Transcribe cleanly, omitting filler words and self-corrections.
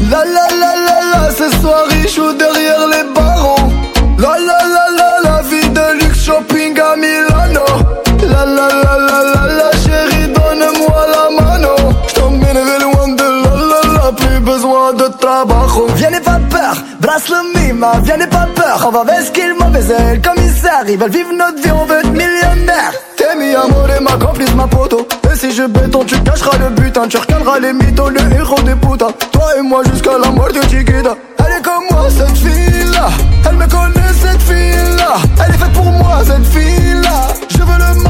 La la la la la, ce soir riche ou derrière les barreaux. La la la la la, vie de luxe shopping à Milano. La la la la la la, chérie donne-moi la mano. J't'emmènerai loin de la la la, plus besoin de trabajo. Viens n'aie pas peur, brasse le mima, viens n'aie pas peur. On va vesquille mauvais le commissaire. Ils veulent vivre notre vie, on veut être millionnaire. T'es mi amour et ma complice, ma poto. Et si je béton, tu cacheras le butin. Tu recaleras les mythos, le héros des putains. Toi et moi jusqu'à la mort de Chiquita. Elle est comme moi cette fille-là. Elle me connaît cette fille-là. Elle est faite pour moi cette fille-là. Je veux le